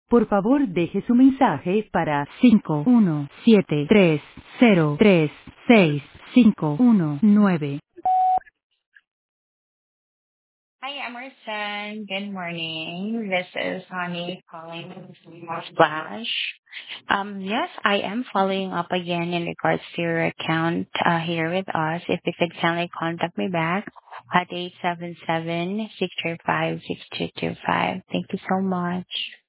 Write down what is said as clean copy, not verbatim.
Por favor, deje su mensaje para 51730366519. Hi, Emerson. Good morning. This is Honey calling from Splash. Yes, I am following up again in regards to your account here with us. If you could kindly contact me back at 877-635-6225. Thank you so much.